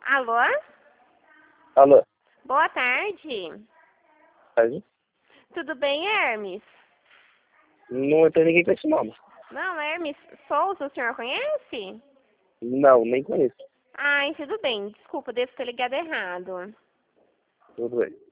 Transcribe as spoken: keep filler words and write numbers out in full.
Alô? Alô? Boa tarde. Tarde? Tudo bem, Hermes? Não tem ninguém com esse nome. Não, Hermes Souza, o senhor conhece? Não, nem conheço. Ai, tudo bem. Desculpa, devo ter ligado errado. Tudo bem.